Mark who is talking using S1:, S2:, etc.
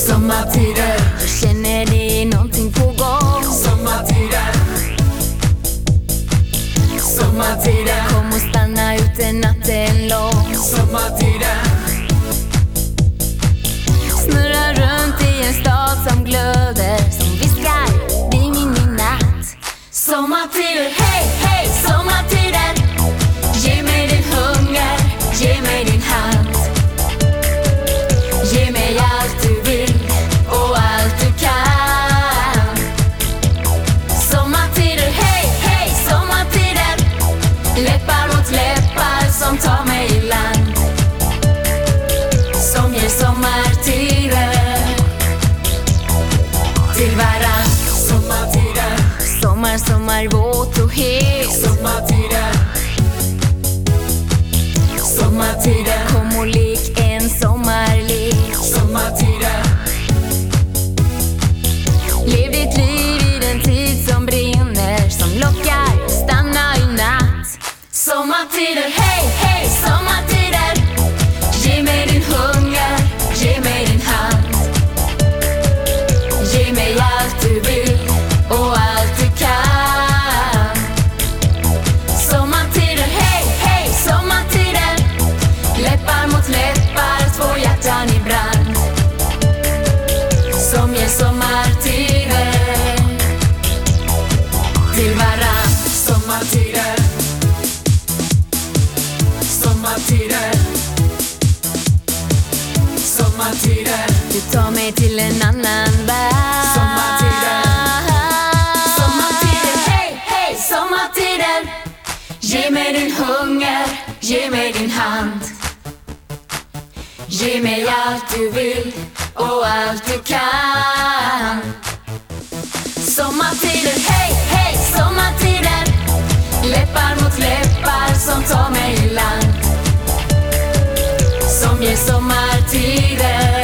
S1: Sommartider,
S2: jag känner det är någonting på gång.
S1: sommartider, sommartider,
S2: Kom och stanna ute natten lång.
S1: sommartider,
S2: Snurra runt i en stad som glöder, som viskar ding in i natt. Sommartider, hej, hej, sommartider. Ge mig din hunger, ge mig din hand. Ge mig allt du vill och allt du kan. Sommartider, hej, hej, sommartider. Läppar mot läppar som tar mig i land, som ger sommartider till varann.
S1: sommartider,
S2: Sommar, sommar, våt och het.
S1: sommartider, sommartider,
S2: Kom och lek en sommarlek.
S1: sommartider,
S2: Lev ditt liv i den tid som brinner, som lockar, stanna i natt. Sommartider, hej, hej, sommartider. Ge mig din hunger, ge mig din hand. Ge mig allt du vill och allt du kan. Sommartider, hej, hej, sommartider. Läppar mot läppar, två hjärtan i brand, som ger sommartider till varann.
S1: sommartider, sommartider, sommartider,
S2: Du tar mig till en annan värld.
S1: Sommartider.
S2: Sommartider, hej, hej, sommartider. Ge mig din hunger, ge mig din hand. Ge mig allt du vill och allt du kan. Sommartider, hej, hej, sommartider. Läppar mot läppar som tar mig i land, som ger sommartider